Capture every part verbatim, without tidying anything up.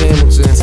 Hamilton.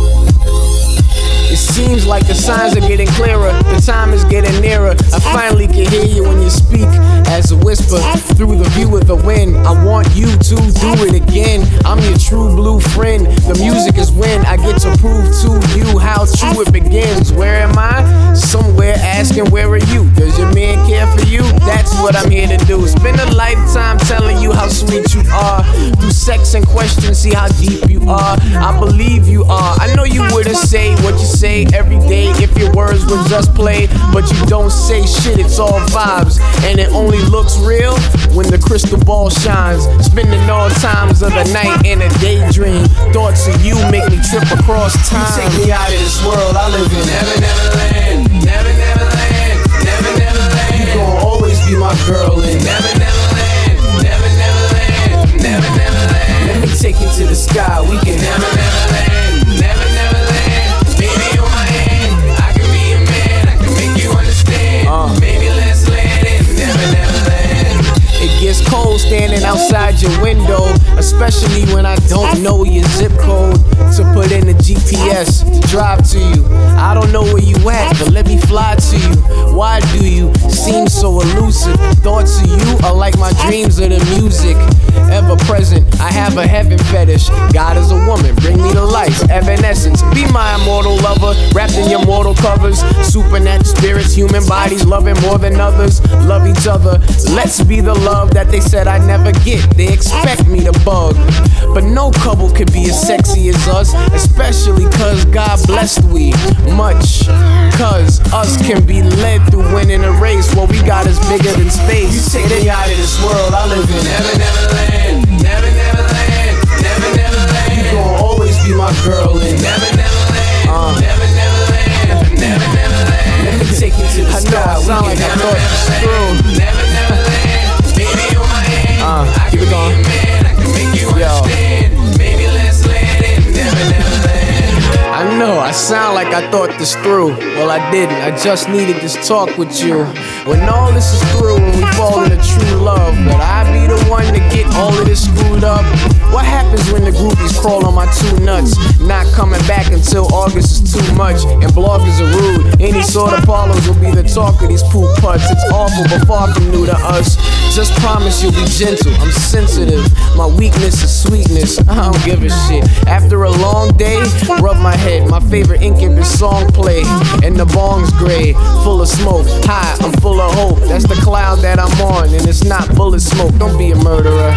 It seems like the signs are getting clearer, the time is getting nearer. I finally can hear you when you speak as a whisper through the view of the wind. I want you to do it again. I'm your true blue friend. The music is when I get to prove to you how true it begins. Where am I? Somewhere asking where are you? Does your man care for you? That's what I'm here to do. Spend a lifetime telling you how sweet you are. Through sex and questions, see how deep you are. I believe you are. I know you wouldn't say what you say every day if your words were just play, but you don't say shit, it's all vibes, and it only looks real when the crystal ball shines. Spending all times of the night in a daydream. Thoughts of you make me trip across time. You take me out of this world I live in. Never, never land. Never, never land. Never, never land. You gon' always be my girl and never, never land. Never, never land. Never, never land. Let me take you to the sky. We can never, never land. Never, never land. Baby, on my hand, I can be a man, I can make you understand. Uh. Baby, let's land it, never, never land. It gets cold standing outside your window, especially when I don't know your zip code to put in the G P S to drive to you. I don't know where you at, but let me fly to you. Why do you seem so elusive? Thoughts of you are like my dreams of the music. Ever present, I have a heaven fetish. God is a woman, bring me to life. Evanescence, be my immortal lover, wrapped in your mortal covers. Supernatural spirits, human bodies, loving more than others. Love each other, let's be the love that they said I'd never get. They expect me to bug, but no couple could be as sexy as us, especially cause God blessed we much. Cause us can be led through winning a race. What we got is bigger than space. You take me out of this world I live in. Never, never land. Never, never land. Never, never land. You gon' always be my girl and never, never land. Uh. Never, never land. Never, never land. Let me take you to the sky. I know I sound like I thought it was through. Never, never land. Baby, on my hand. Uh, I keep it going. Man, I can make you understand. Baby, let's land it. Never, never land. I know, I sound like I thought this through. Well, I didn't, I just needed this talk with you. When all this is through and we fall into true love, would I be the one to get all of this screwed up? What happens when the groupies crawl on my two nuts? Not coming back until August is too much, and bloggers are rude. Any sort of parlors will be the talk of these poop putts. It's awful but far from new to us. Just promise you'll be gentle, I'm sensitive. My weakness is sweetness, I don't give a shit. After a long day, rub my head. My favorite Incubus song play, and the bong's gray, full of smoke. High, I'm full of hope. That's the cloud that I'm on, and it's not bullet smoke. Don't be a murderer.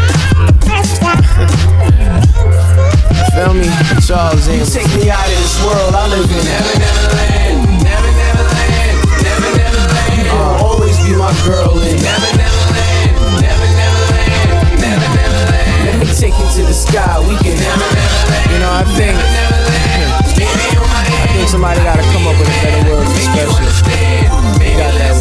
Feel me? Charles Hamilton. Take me out of this world I live in. Never, never land. Never, never land. Never, never land. You gon' always be my girl and never, never land. Never, never land. Never, never land. Let me take you to the sky. We can never, never land. You know, I think. I think somebody gotta come up with a better word for special. You got that